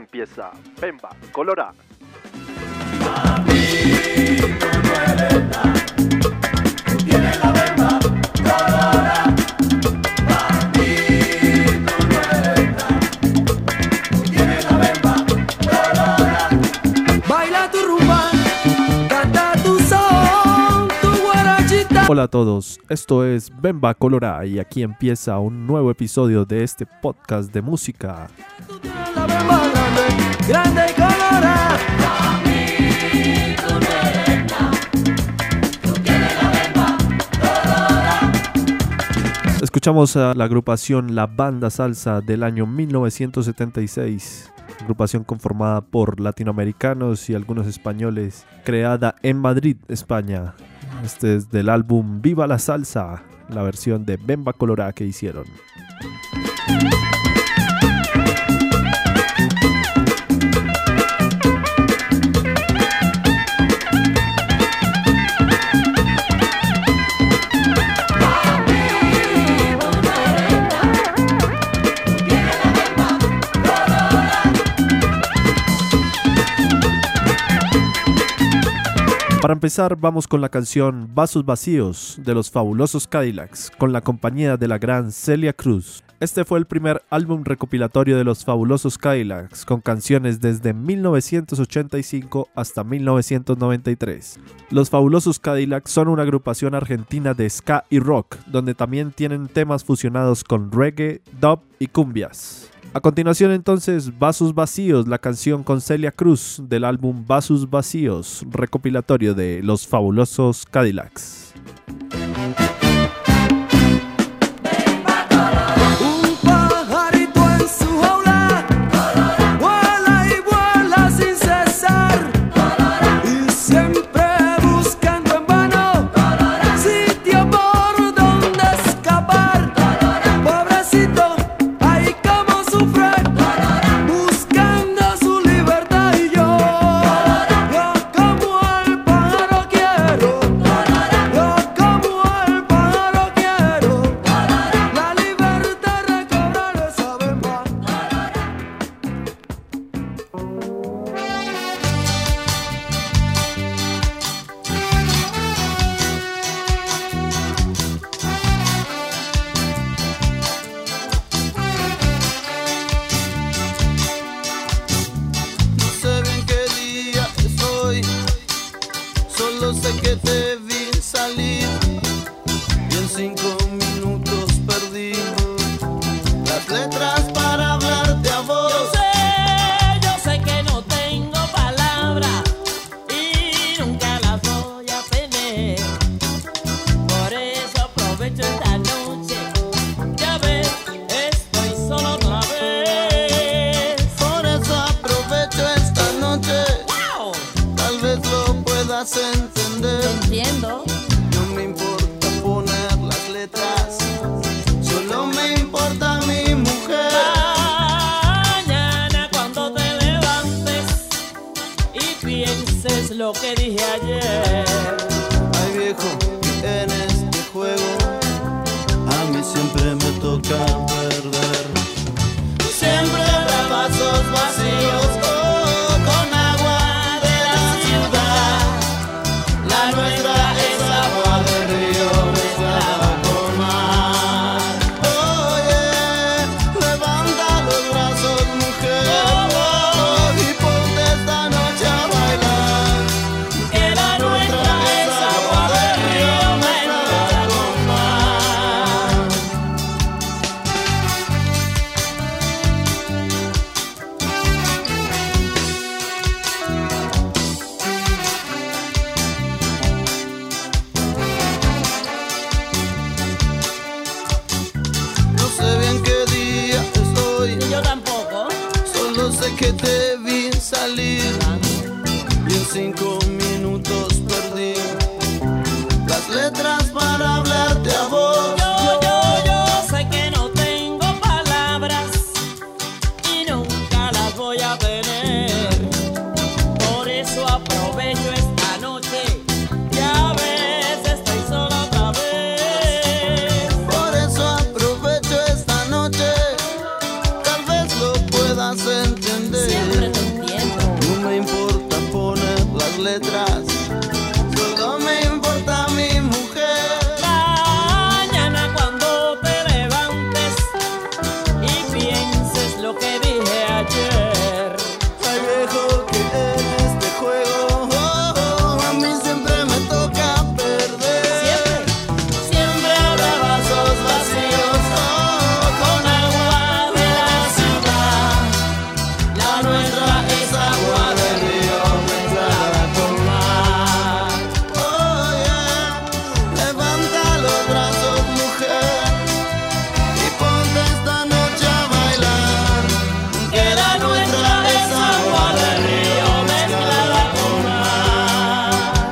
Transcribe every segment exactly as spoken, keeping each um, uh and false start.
empieza Bemba Colorá. Hola a todos, esto es Bemba Colorá y aquí empieza un nuevo episodio de este podcast de música. Escuchamos a la agrupación La Banda Salsa del año mil novecientos setenta y seis, agrupación conformada por latinoamericanos y algunos españoles, creada en Madrid, España. Este es del álbum Viva la Salsa, la versión de Bemba Colorá que hicieron. Para empezar, vamos con la canción Vasos Vacíos de los Fabulosos Cadillacs, con la compañía de la gran Celia Cruz. Este fue el primer álbum recopilatorio de los Fabulosos Cadillacs, con canciones desde mil novecientos ochenta y cinco hasta mil novecientos noventa y tres. Los Fabulosos Cadillacs son una agrupación argentina de ska y rock, donde también tienen temas fusionados con reggae, dub y cumbias. A continuación entonces, Vasos Vacíos, la canción con Celia Cruz del álbum Vasos Vacíos, recopilatorio de Los Fabulosos Cadillacs. Entender. Entiendo. No me importa poner las letras, solo me importa mi mujer. Mañana cuando te levantes y pienses lo que dije ayer. Ay viejo, en este juego a mí siempre me toca perder. Siempre habrá vasos vacíos. Que te vi salir y en cinco minutos perdí las letras para hablarte a vos. Yo, yo, yo sé que no tengo palabras y nunca las voy a tener. Por eso aprovecho esta noche y a veces estoy sola otra vez. Por eso aprovecho esta noche, tal vez lo puedas entender. Siempre las letras, solo me importa mi mujer. Mañana cuando te levantes y pienses lo que dije ayer. Ay, viejo, que en este juego oh, oh, a mí siempre me toca perder. Siempre, siempre habrá vasos vacíos Oh, con agua de la ciudad. La nuestra es agua de río mezclada con mar. oh, yeah. Levanta los brazos, mujer, y ponte esta noche a bailar. Que la nuestra es agua de río mezclada con mar.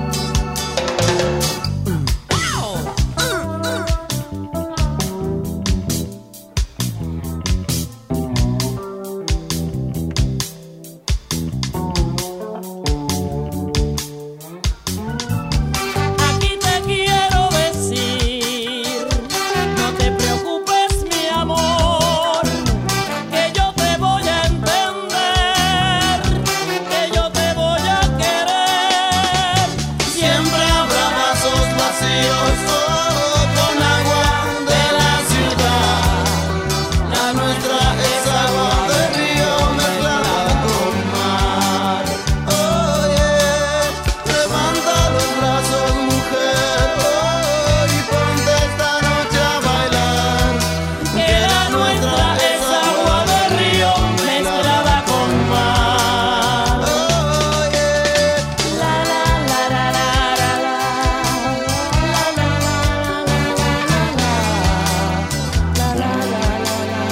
Aquí te quiero decir, no te preocupes mi amor, que yo te voy a entender, que yo te voy a querer. Siempre habrá vasos vacíos oh, con agua de la ciudad. La nuestra es agua de río mezclada con mar. Oh, yeah. Levanta los brazos, mujer, oh, y ponte esta noche a bailar. Que la nuestra es agua de río mezclada con mar. Oh, yeah. La la la la la la la. La la la la la la la. La la la la la la.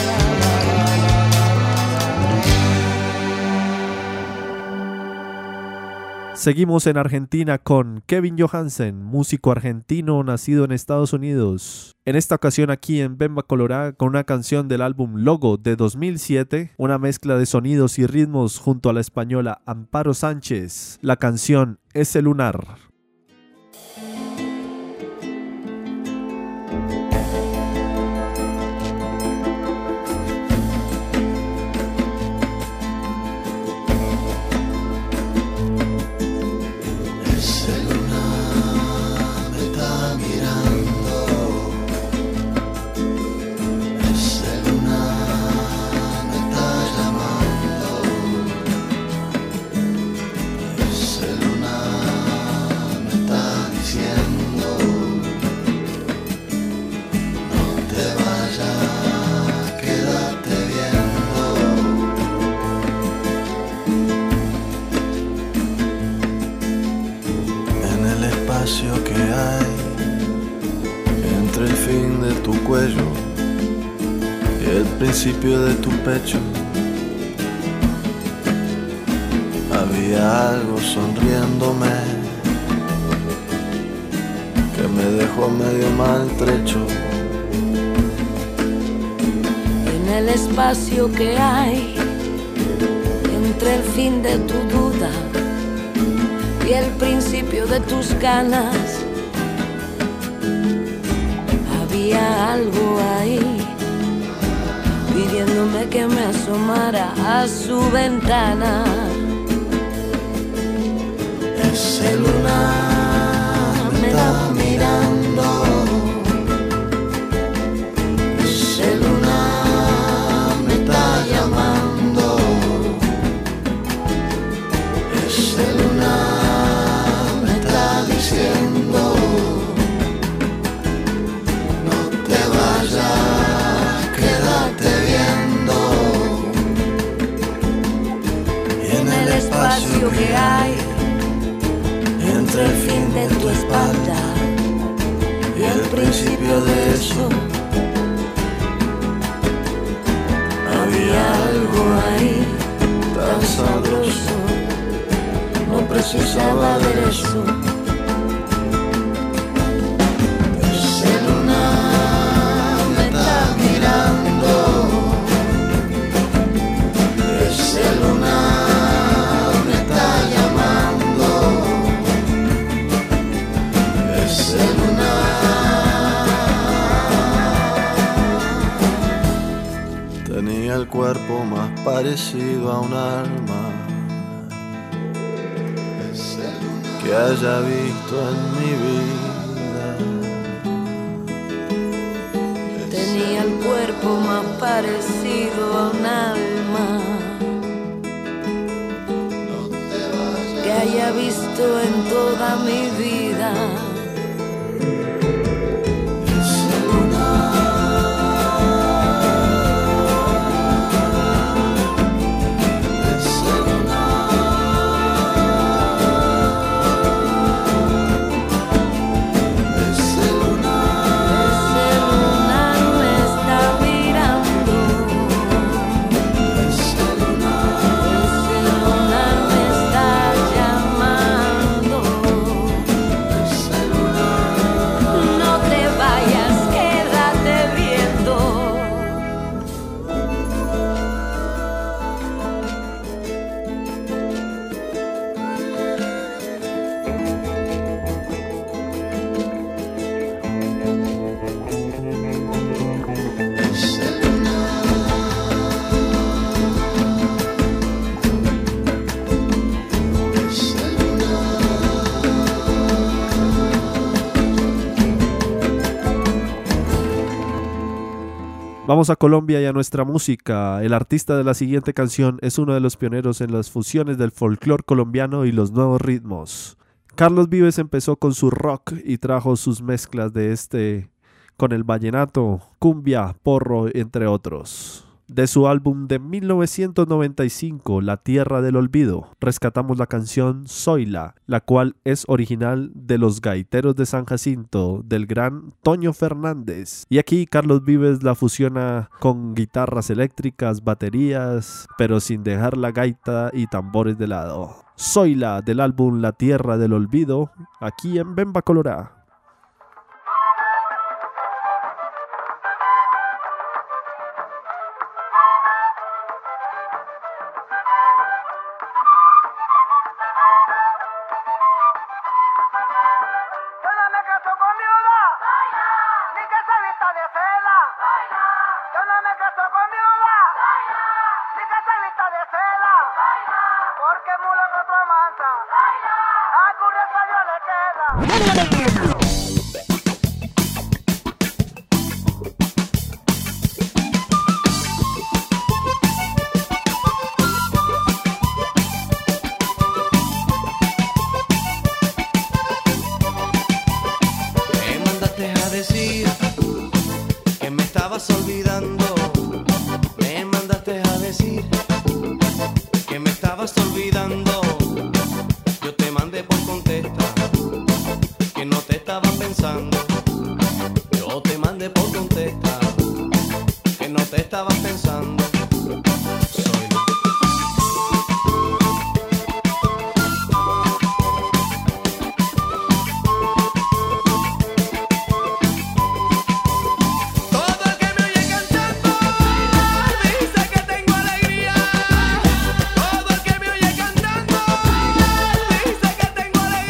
Seguimos en Argentina con Kevin Johansen, músico argentino nacido en Estados Unidos. En esta ocasión aquí en Bemba Colorá con una canción del álbum Logo de dos mil siete, una mezcla de sonidos y ritmos junto a la española Amparo Sánchez. La canción Ese Lunar. Ese lunar me está mirando. Ese lunar me está llamando. Ese lunar me está diciendo: no te vayas, quédate viendo. En el espacio que hay entre el fin de tu cuello y el principio de tu pecho, había algo sonriéndome que me dejó medio maltrecho. En el espacio que hay entre el fin de tu duda y el principio de tus ganas, había algo ahí pidiéndome que me asomara a su ventana. Ese lunar me está mirando. Ese lunar me está llamando. Ese lunar me está diciendo: no te vayas, quédate viendo. Y en el espacio que hay entre el fin de tu espalda y el principio de eso, había algo ahí tan sabroso, no precisaba aderezo. Ese lunar me está mirando. Ese lunar me está llamando. Ese lunar tenía el cuerpo más parecido a un alma. Ese que haya visto en mi vida. Tenía el cuerpo más parecido a un alma que haya visto en toda mi vida. Vamos a Colombia y a nuestra música. El artista de la siguiente canción es uno de los pioneros en las fusiones del folclore colombiano y los nuevos ritmos. Carlos Vives empezó con su rock y trajo sus mezclas de este con el vallenato, cumbia, porro, entre otros. De su álbum de mil novecientos noventa y cinco, La Tierra del Olvido, rescatamos la canción Zoila, la cual es original de los Gaiteros de San Jacinto, del gran Toño Fernández. Y aquí Carlos Vives la fusiona con guitarras eléctricas, baterías, pero sin dejar la gaita y tambores de lado. Zoila, del álbum La Tierra del Olvido, aquí en Bemba Colorá. Dice que tengo alegría.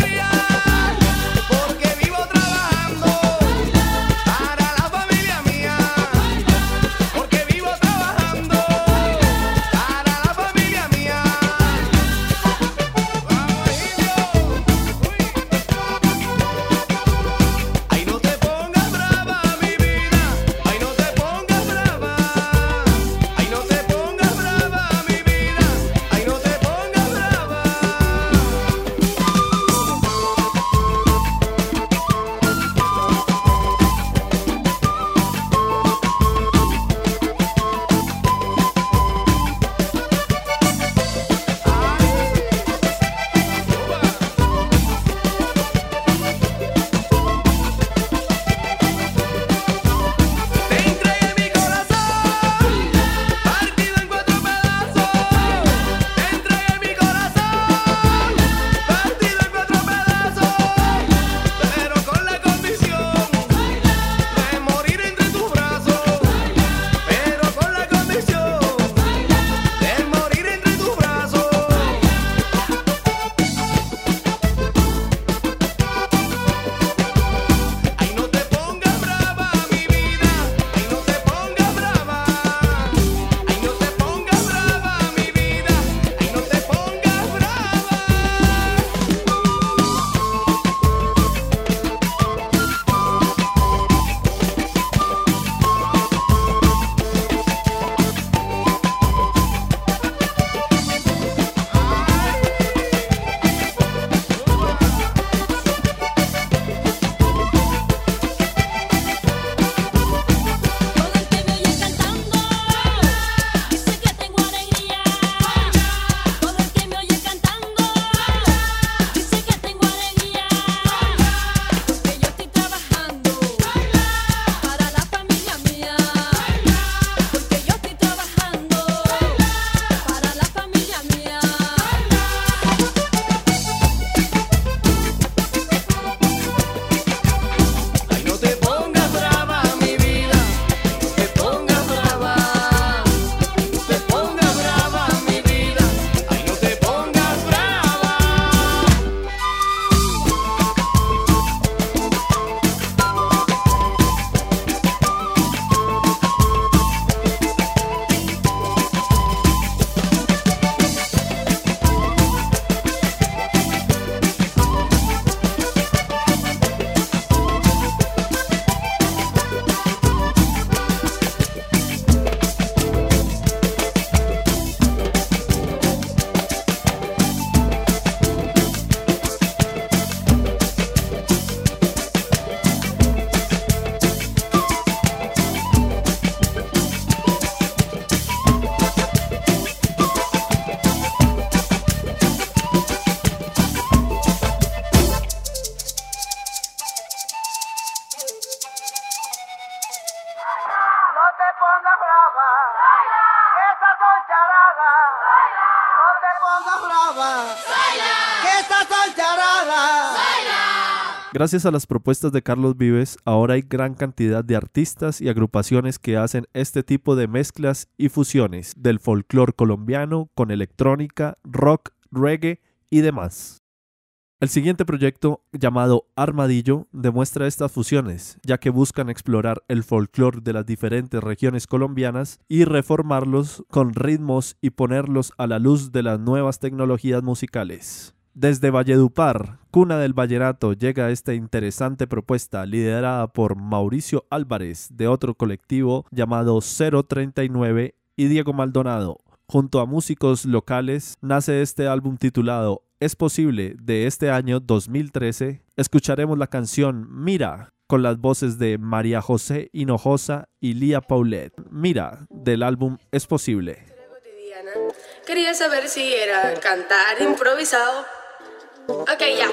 Gracias a las propuestas de Carlos Vives, ahora hay gran cantidad de artistas y agrupaciones que hacen este tipo de mezclas y fusiones del folclore colombiano con electrónica, rock, reggae y demás. El siguiente proyecto, llamado Armadillo, demuestra estas fusiones, ya que buscan explorar el folclore de las diferentes regiones colombianas y reformarlos con ritmos y ponerlos a la luz de las nuevas tecnologías musicales. Desde Valledupar, cuna del vallenato, llega esta interesante propuesta liderada por Mauricio Álvarez de otro colectivo llamado cero treinta y nueve y Diego Maldonado. Junto a músicos locales nace este álbum titulado Es Posible de este año dos mil trece. Escucharemos la canción Mira con las voces de María José Hinojosa y Lía Paulette. Mira del álbum Es Posible. Quería saber si era cantar improvisado. Ok, ya.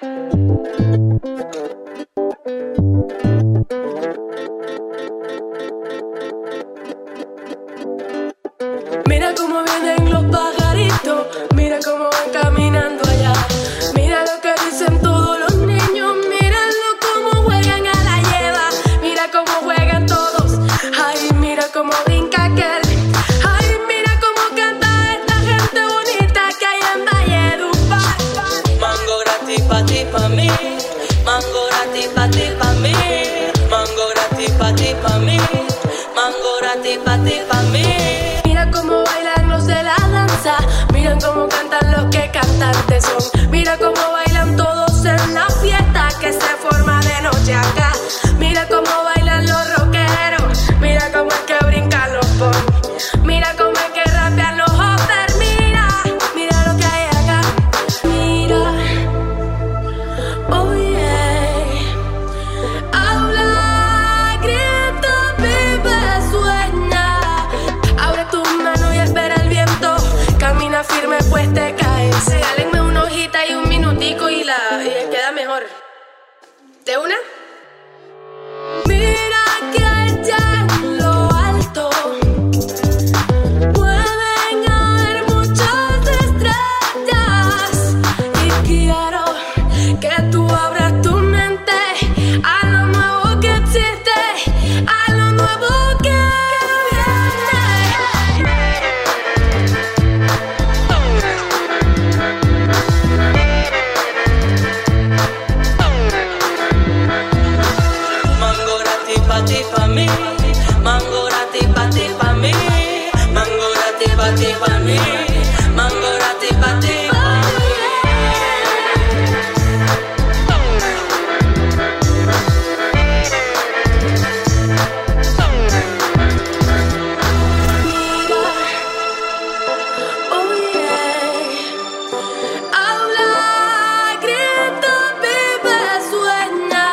Mira cómo vienen los pajaritos, mira cómo van caminando allá. Mira lo que dicen todos los niños, míralo cómo juegan a la lleva. Mira cómo juegan todos, ay, mira cómo brinca aquel. Ay, mira cómo canta esta gente bonita que hay en Valledupar. Mango gratis pa' ti, pa' mí. Mango gratis pa' ti, pa' mí. Mango gratis pa' ti, pa' mí. Mango gratis pa' ti, pa' mí. Mira cómo bailan los de la danza, miran cómo cantan los que cantantes son. Mira cómo bailan todos en la fiesta que se forma de noche acá. Mira cómo bailan los rockeros, mira cómo es que brincan los punk. Mira cómo es que rapean los hoppers, mira, mira lo que hay acá. Mira, oh yeah, habla, grita, vive, sueña. Abre tu mano y espera el viento, camina firme pues te caes. Regálenme una hojita y un minutico y la y queda mejor. ¿De una? Mira que allá en lo alto pueden haber muchas estrellas y quiero que tú abras tu mente a lo nuevo que existe, a lo nuevo que Mango gratis pa' ti, pa' mí. Mango gratis pa' ti, pa' mí. Mango gratis pa' ti, pa' mí. Mango gratis pa' ti, pa' mí. oh yeah. Habla, grita, vive, sueña.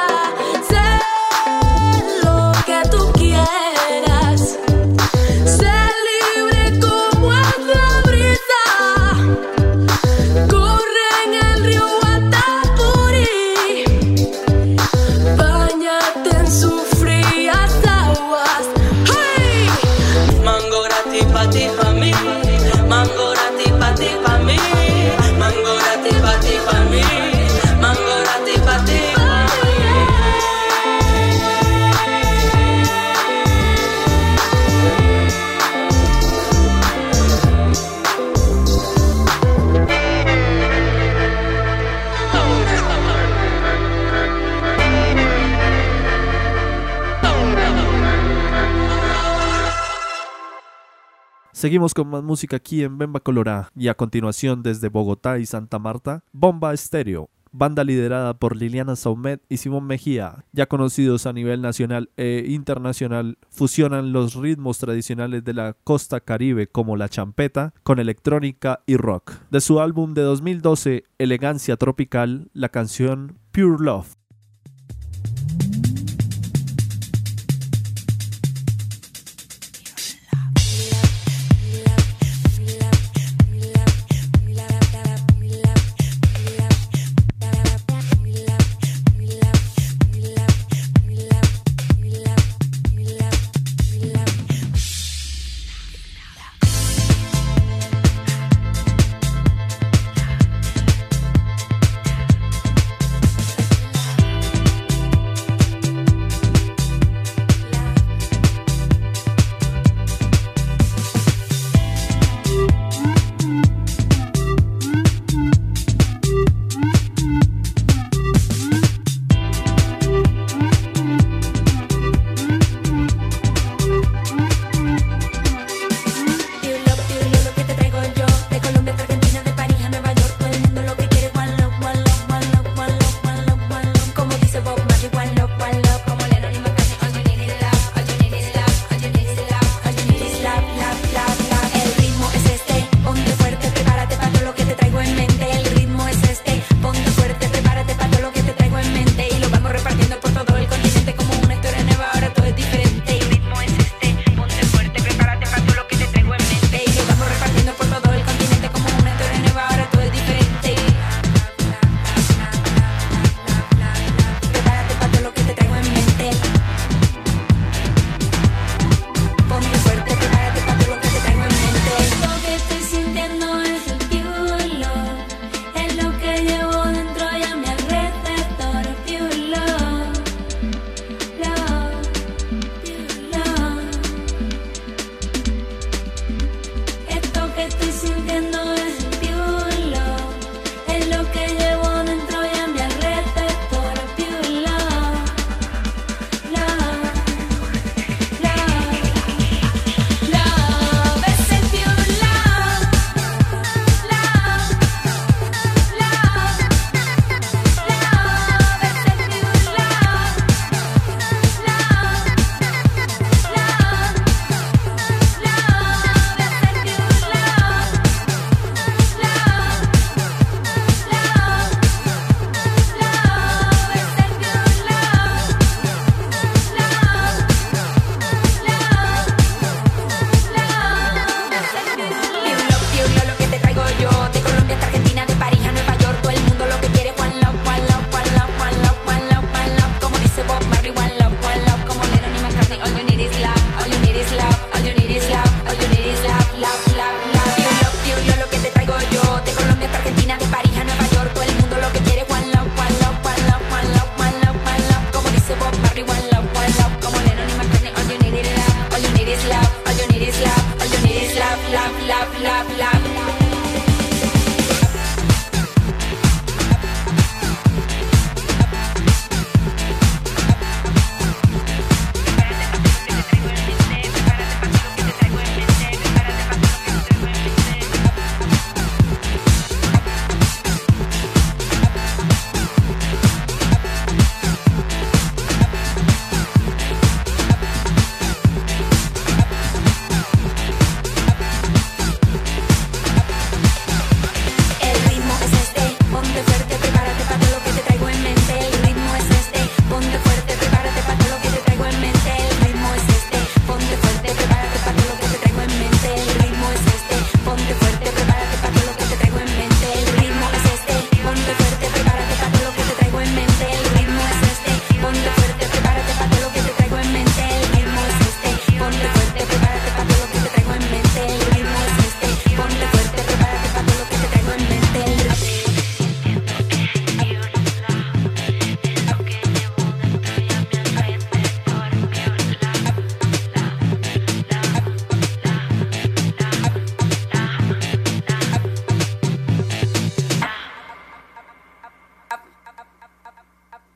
Sé lo que tú quieras. Sé libre como es la brisa. Corre en el río Guatapurí. Báñate en sus frías aguas. ¡Hey! Mango gratis pa' ti, pa' mí. Mango gratis pa' ti, pa' mí. Mango gratis pa' ti, pa' mí. Mango gratis pa' ti, pa' mí. Seguimos con más música aquí en Bemba Colorá y a continuación desde Bogotá y Santa Marta, Bomba Estéreo, banda liderada por Liliana Saumet y Simón Mejía, ya conocidos a nivel nacional e internacional, fusionan los ritmos tradicionales de la costa caribe como la champeta con electrónica y rock. De su álbum de dos mil doce, Elegancia Tropical, la canción Pure Love. Mira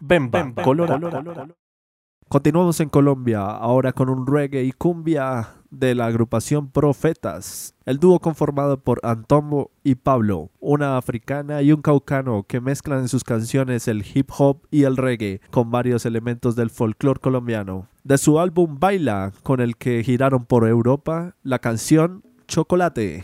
Bemba, Bemba Colorado. Colorado. Continuamos en Colombia, ahora con un reggae y cumbia de la agrupación Profetas. El dúo conformado por Antombo y Pablo, una africana y un caucano que mezclan en sus canciones el hip hop y el reggae con varios elementos del folclore colombiano. De su álbum Baila, con el que giraron por Europa, la canción Chocolate.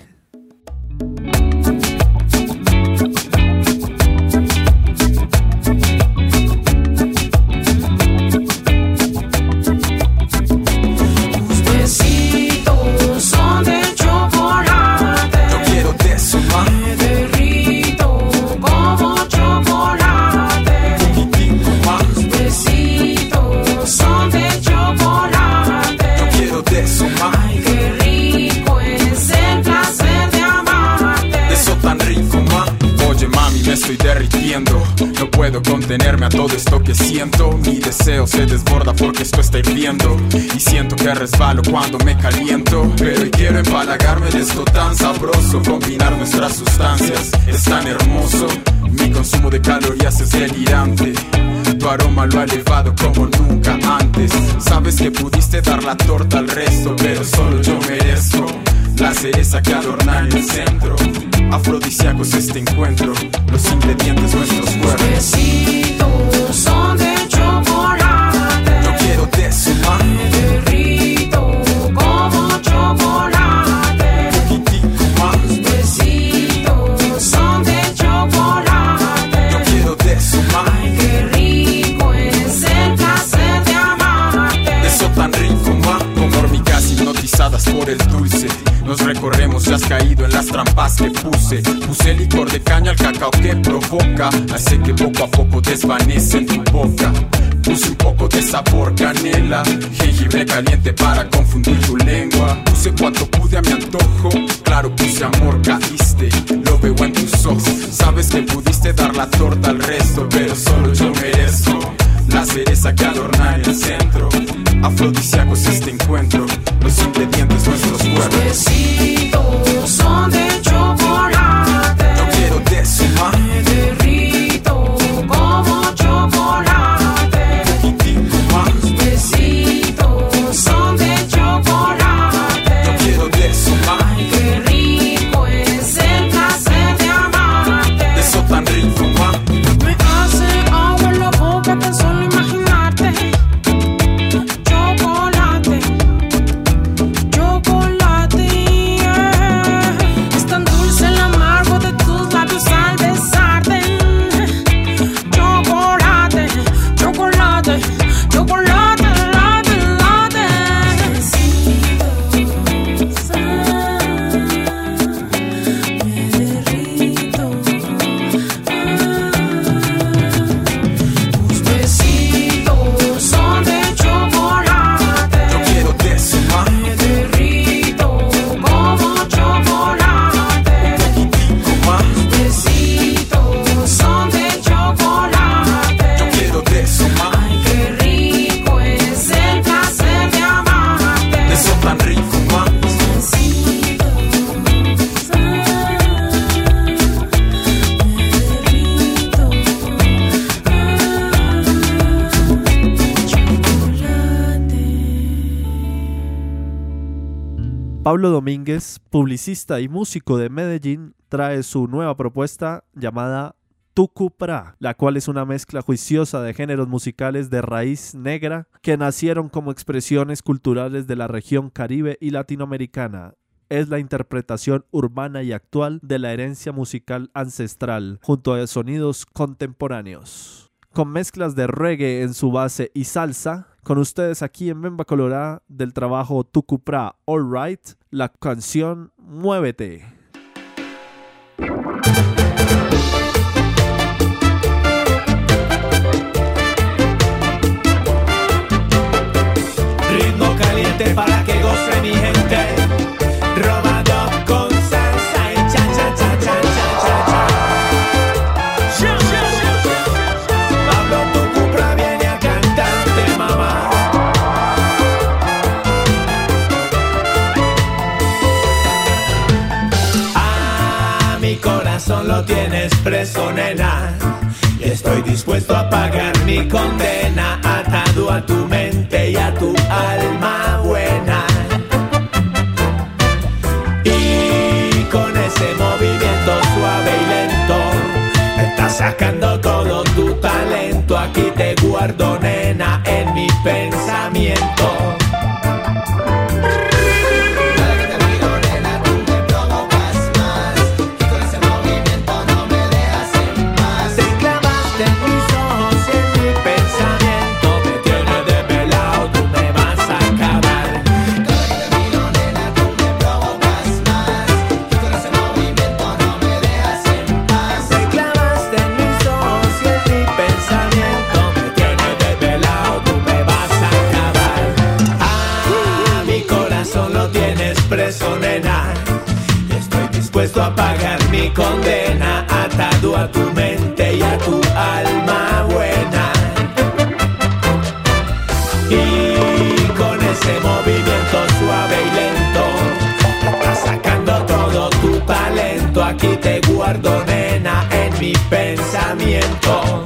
Estoy derritiendo, no puedo contenerme a todo esto que siento. Mi deseo se desborda porque esto está hirviendo y siento que resbalo cuando me caliento. Pero hoy quiero empalagarme de esto tan sabroso. Combinar nuestras sustancias es tan hermoso. Mi consumo de calorías es delirante. Tu aroma lo ha elevado como nunca antes. Sabes que pudiste dar la torta al resto, pero solo yo merezco la cereza que adorna en el centro. Afrodisíacos este encuentro, los ingredientes nuestros cuerpos. Besitos son de chocolate. No quiero de su mano. Me derrito como chocolate. Poquitico más. Besitos son de chocolate. No quiero de su mano. Ay, qué rico es el placer de amarte. Eso tan rico, ma, como hormigas hipnotizadas por el dulce. Nos recorremos y has caído en las trampas que puse. Puse licor de caña al cacao que provoca, hace que poco a poco desvanece en tu boca. Puse un poco de sabor canela, jengibre caliente para confundir tu lengua. Puse cuanto pude a mi antojo, claro puse amor, caíste, lo veo en tus ojos. Sabes que pudiste dar la torta al resto, pero solo yo merezco la cereza que adorna en el centro. Afrodisíacos este encuentro, los ingredientes nuestros cuerpos. Besitos son de chocolate. No quiero de su mano. Me derrito como chocolate. Poquitico más. Besitos son de chocolate. No quiero de su mano. Ay, qué rico es el placer de amarte. Eso tan rico, ma. Me hace agua en la boca tan solo imaginarte. Chocolate, chocolate, yeah. Es tan dulce el amargo de tus labios al besarte. Chocolate, chocolate, chocolate, late, late. Me derrito. Tus besitos son de chocolate. No quiero de su mano. Me derrito como chocolate. Poquitico más. Besitos son de chocolate. No quiero de su mano. Ay, qué rico es el placer de amarte. Eso tan rico, ma. Pablo Domínguez, publicista y músico de Medellín, trae su nueva propuesta llamada Tucupra, la cual es una mezcla juiciosa de géneros musicales de raíz negra que nacieron como expresiones culturales de la región caribe y latinoamericana. Es la interpretación urbana y actual de la herencia musical ancestral, junto a sonidos contemporáneos. Con mezclas de reggae en su base y salsa, con ustedes aquí en Bemba Colorado del trabajo Tucupra All Right, la canción Muévete. Ritmo caliente para que goce mi gente. Robado con salsa y cha cha cha cha cha cha cha. Pablo Tucupra viene a cantarte, mamá. A mi corazón dispuesto a pagar mi condena, atado a tu mente y a tu alma buena. Y con ese movimiento suave y lento estás sacando todo tu talento. Aquí te guardo, nena, en mi pensamiento. Dispuesto a pagar mi condena, atado a tu mente y a tu alma buena. Y con ese movimiento suave y lento estás sacando todo tu talento. Aquí te guardo, nena, en mi pensamiento.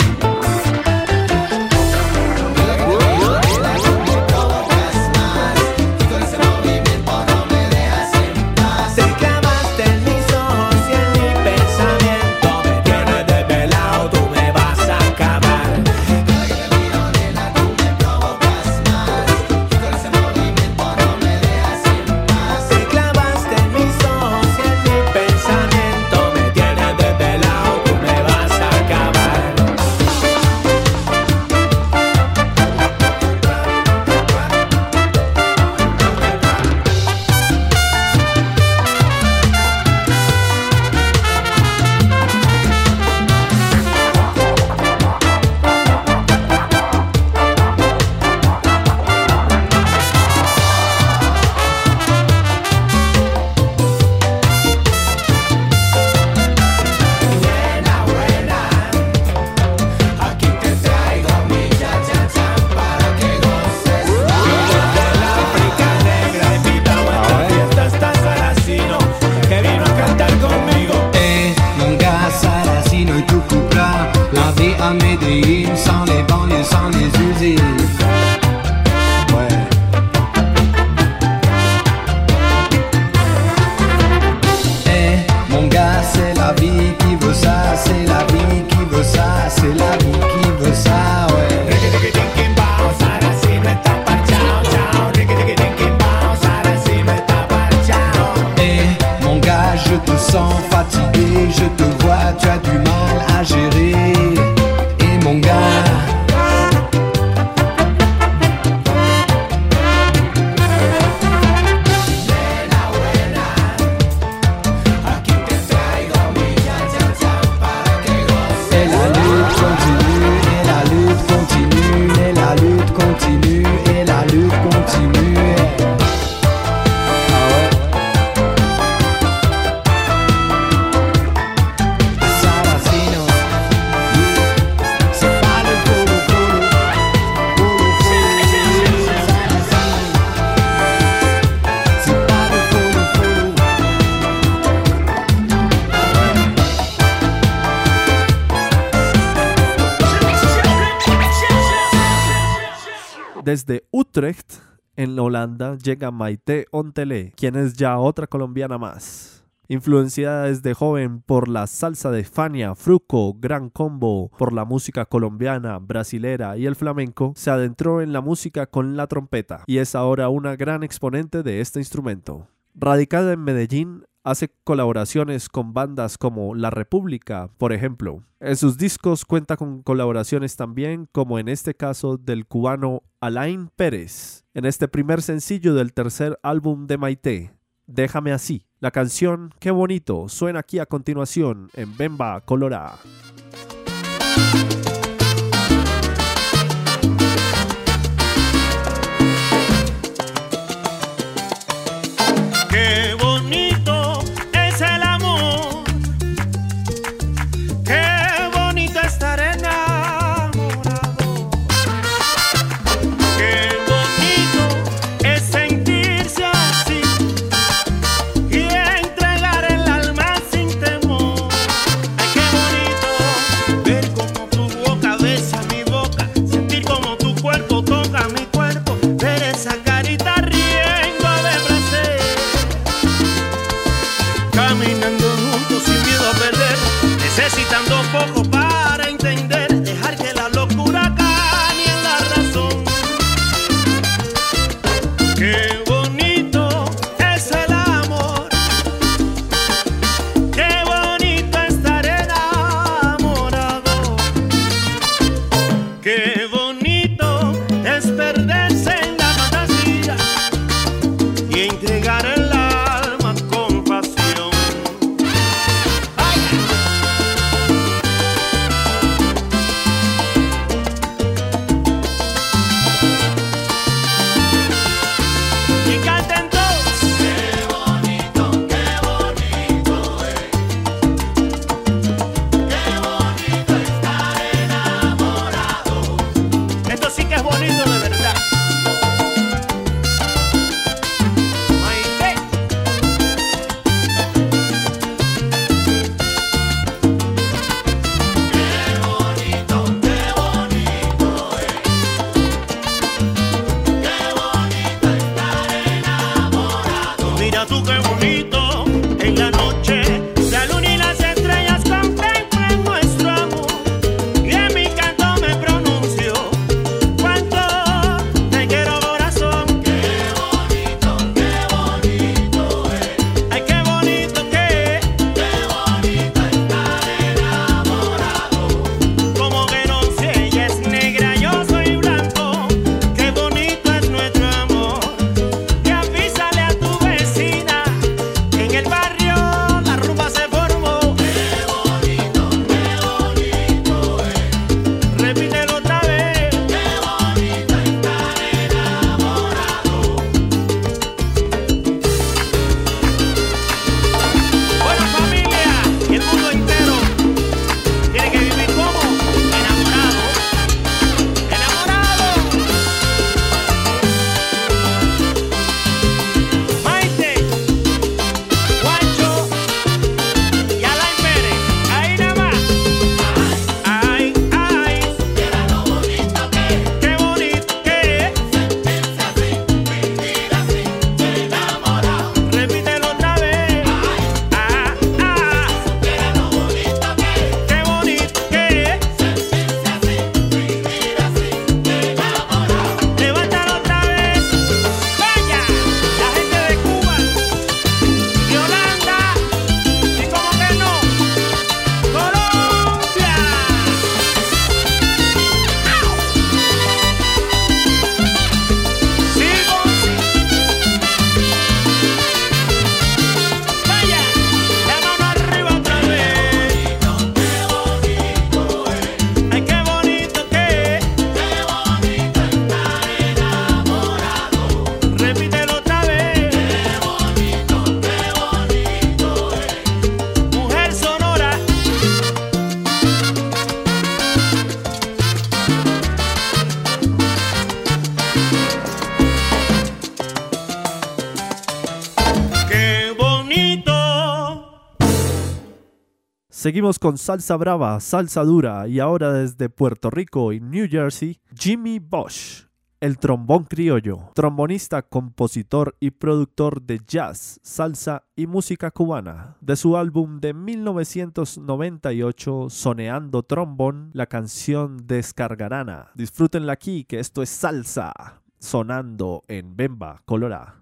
Desde Utrecht, en Holanda, llega Maite Ontelé, quien es ya otra colombiana más. Influenciada desde joven por la salsa de Fania, Fruco, Gran Combo, por la música colombiana, brasilera y el flamenco, se adentró en la música con la trompeta y es ahora una gran exponente de este instrumento. Radicada en Medellín, hace colaboraciones con bandas como La República, por ejemplo. En sus discos cuenta con colaboraciones también, como en este caso del cubano Alain Pérez, en este primer sencillo del tercer álbum de Maite, Déjame Así. La canción Qué Bonito suena aquí a continuación en Bemba Colorá. Qué bonito es el amor, qué bonito estar enamorado, qué bonito es sentirse así y entregar el alma sin temor. Ay, qué bonito Seguimos con salsa brava, salsa dura y ahora desde Puerto Rico y New Jersey, Jimmy Bosch, el trombón criollo, trombonista, compositor y productor de jazz, salsa y música cubana. De su álbum de mil novecientos noventa y ocho, Soneando Trombón, la canción Descargarana. Disfrútenla aquí, que esto es salsa, sonando en Bemba, Colorá.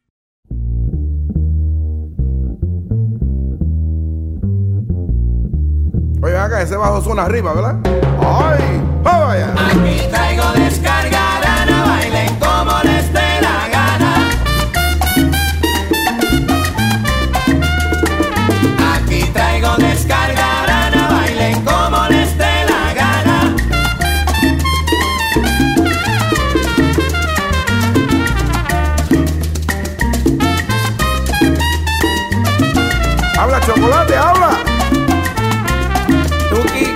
Oye, acá ese bajo suena arriba, ¿verdad? ¡Ay! ¡Vaya! Aquí traigo Descargarana, bailen como les dé la gana. Aquí traigo Descargarana, bailen como les dé la gana. ¡Habla, chocolate, habla! Tuki.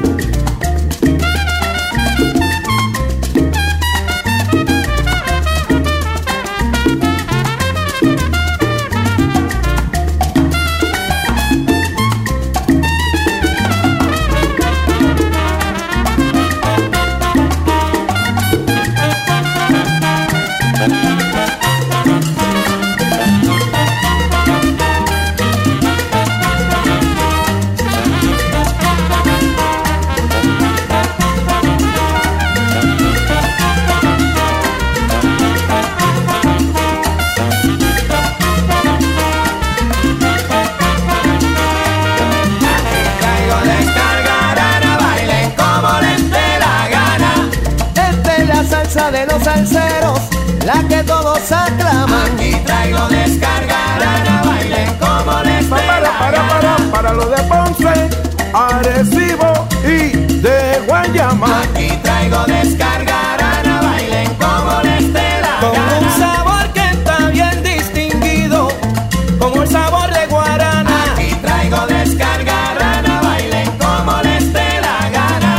De los salseros, la que todos aclaman. Aquí traigo Descargarana, bailen como les dé Para, la para, para, gana. para lo de Ponce, Arecibo y de Guayama. Aquí traigo Descargarana, bailen como les dé la Con gana. un sabor que está bien distinguido, como el sabor de guarana. Aquí traigo Descargarana, bailen como les dé la gana.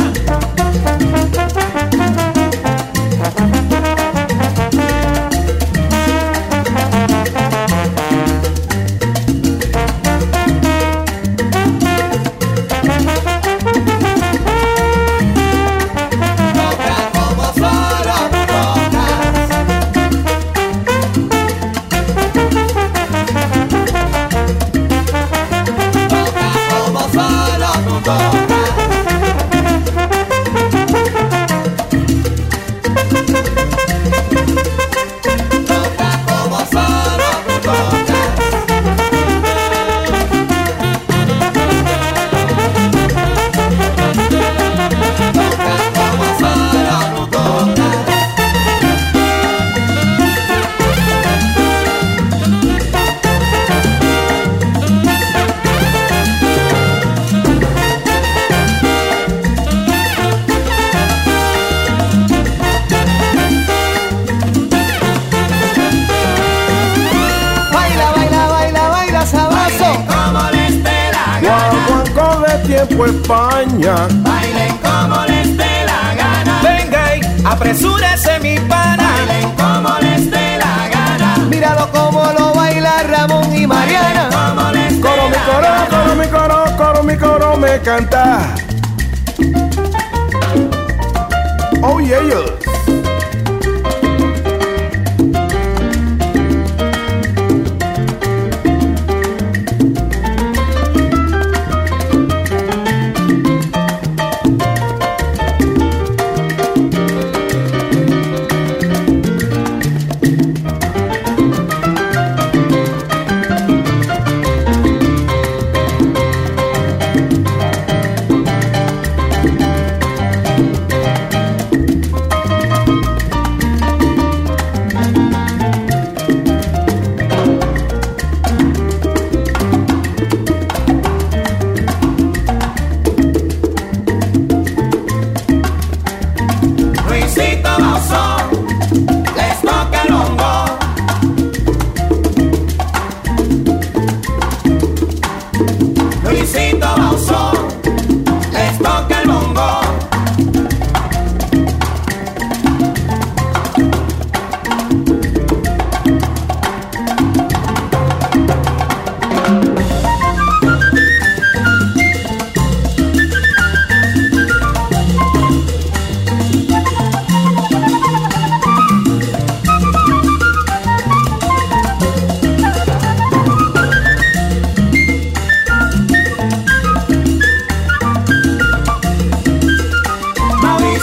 Toca como solo tú tocas. Toca como solo tú tocas. Toca como solo tú tocas. Toca como solo tú tocas. Baila, baila, baila, baila sabroso. Bailen como les dé la gana. Guaguancó de tiempo España. Bailen como les dé la gana. Venga y apresúrese mi pana. Bailen como les dé la gana. Míralo como lo baila Ramón y Mariana. Bailen como les dé Coro mi la coro, gana. coro mi coro, coro mi coro me canta. Oh yeah, yeah.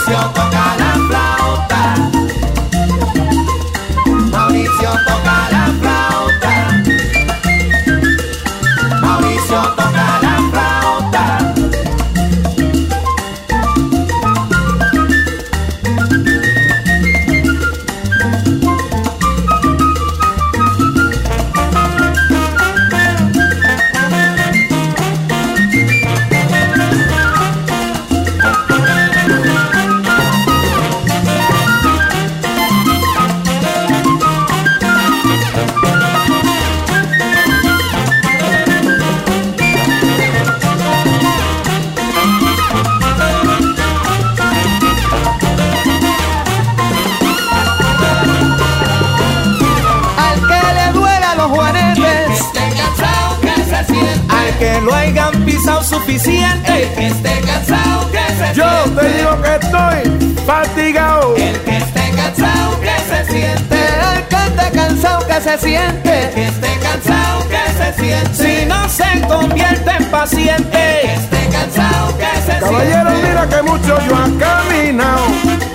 Mauricio toca la flauta. Mauricio toca la flauta. Mauricio toca la flauta. Que lo hayan pisado suficiente. El que esté cansado que se Yo siente. te digo que estoy fatigado. El que esté cansado que se siente. El que esté cansado que se siente. El que esté cansado que se siente. Si no se convierte en paciente. El que esté cansado que se Caballero, siente. mira que mucho yo han caminado.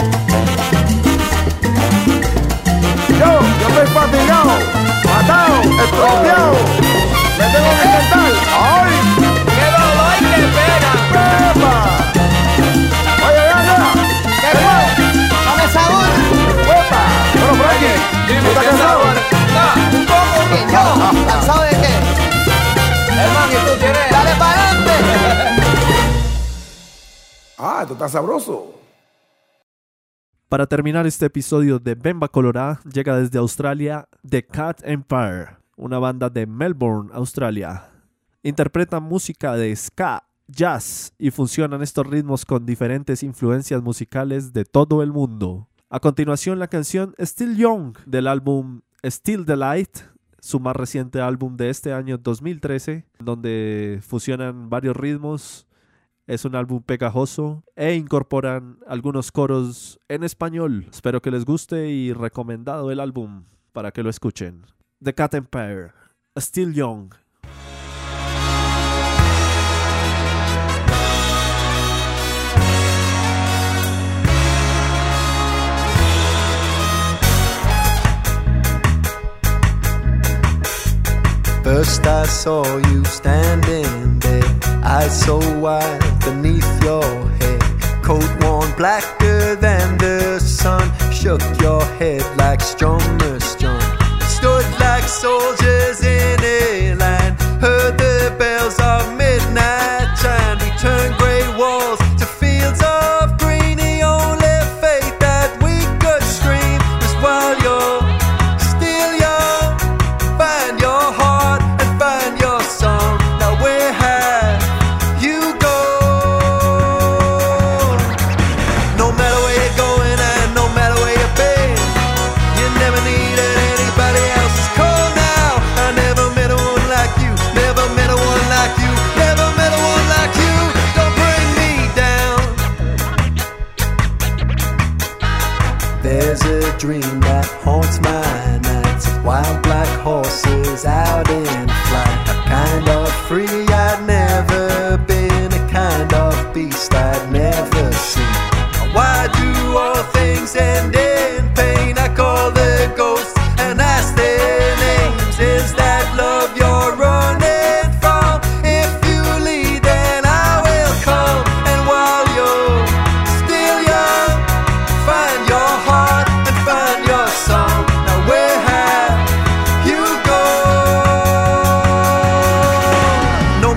Yo, yo estoy fatigado, matado, estropeado. Me tengo que sentar. ¡Ay! ¡Qué dolor y qué pena! ¡Pepa! ¡Oye, venga! ¿Qué fue? ¡Dame sabor! ¡Pepa! Bueno, Frankie, ¿tú estás cansado? No, un poco que yo. ¿Cansado de qué? Hermano, ¿y tú tienes? ¡Dale para adelante! Ah, esto está sabroso. Para terminar este episodio de Bemba Colorá, llega desde Australia The Cat Empire, una banda de Melbourne, Australia. Interpretan música de ska, jazz y funcionan estos ritmos con diferentes influencias musicales de todo el mundo. A continuación, la canción Still Young del álbum Still the Light, su más reciente álbum de este año dos mil trece, donde fusionan varios ritmos. Es un álbum pegajoso e incorporan algunos coros en español. Espero que les guste y recomendado el álbum para que lo escuchen. The Cat Empire, Still Young. First I saw you standing there, eyes so wide beneath your head, coat worn blacker than the sun, shook your head like strummer strung, stood like soldiers in a line, heard the bells of midnight chime, we turned grey walls to fields of green, the only faith that we could stream was while you're still young, find your heart and find your song, now where have you gone? No matter where you're going and no matter where you've been, you never needed anybody else's call now. I never met a one like you, never met a one like you, never met a one like you. Don't bring me down. There's a dream that haunts my nights, wild black horses out in flight, a kind of free I'd never been, a kind of beast I'd never seen. Why do all things end in pain? I call the ghosts and ask their names. Is that love you're running from? If you lead, then I will come. And while you're still young, find your heart and find your song. Now where have you gone? No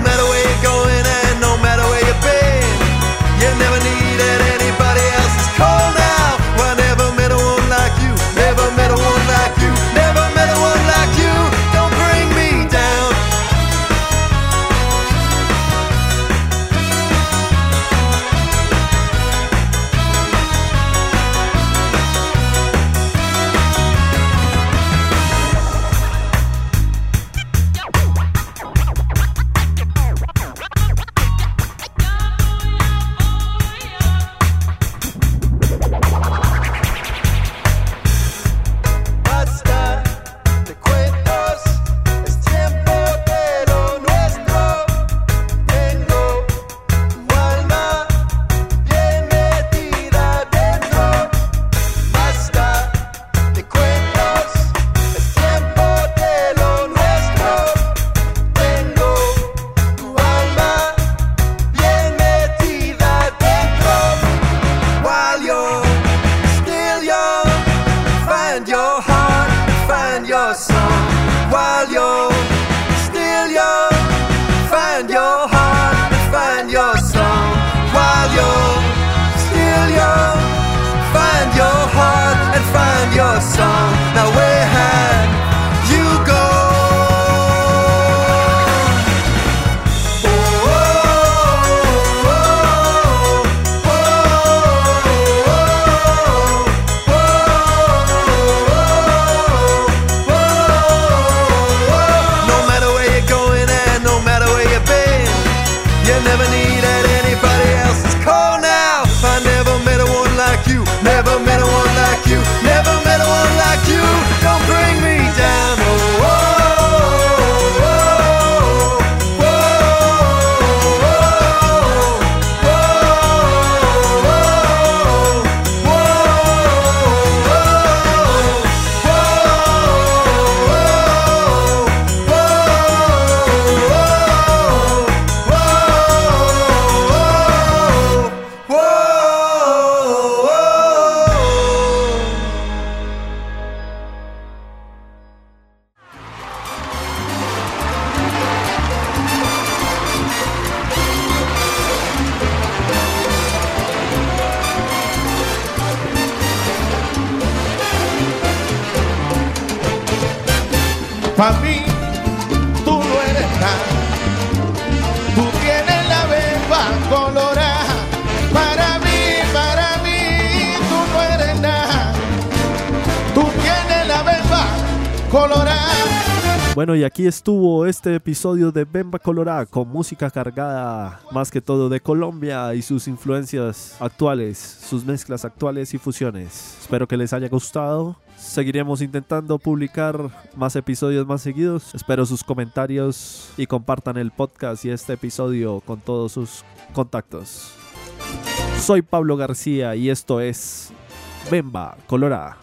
colorada. Para mí, para mí, tú no eres nada. Tú tienes la bemba colorada. Bueno, y aquí estuvo este episodio de Bemba Colorá con música cargada más que todo de Colombia y sus influencias actuales, sus mezclas actuales y fusiones. Espero que les haya gustado. Seguiremos intentando publicar más episodios más seguidos. Espero sus comentarios y compartan el podcast y este episodio con todos sus contactos. Soy Pablo García y esto es Bemba Colorá.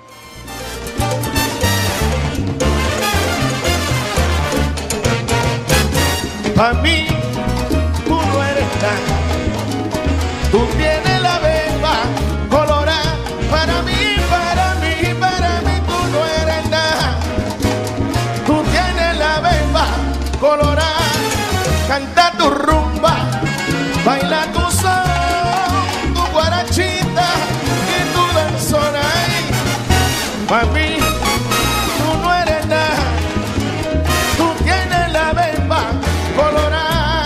Para mí, tú no eres nada. Tú tienes la bemba colorada. Para mí, para mí, para mí, tú no eres nada. Tú tienes la bemba colorada. Canta tu rumba, baila tu son, tu guarachita y tu danzona. Para mí, tú no eres nada. Tú tienes la bemba colorada.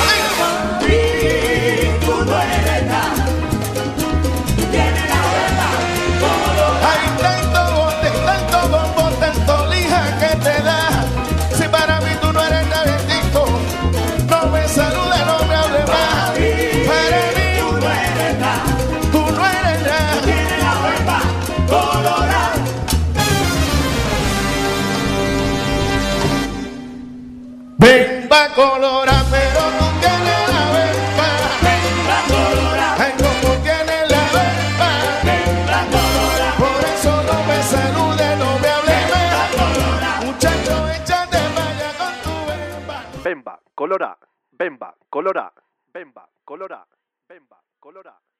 Tú no eres nada. Tú tienes la bemba colorada. Hay tanto bote, tanto bombo, tanto lija que te da. Si para mí tú no eres nada, bendito, no me saludes, no me hables más. Para mí tú no eres nada. Tú no eres nada. Tú tienes la bemba colorada. Bemba colorada, pero tú tienes la bemba. Bemba colorada. Ay, como tienes la bemba. Bemba colorada. Por eso no me saludes, no me hables más. Muchacho, échate vaya con tu bemba. Bemba Colorá, Bemba Colorá, Bemba Colorá, Bemba Colorá.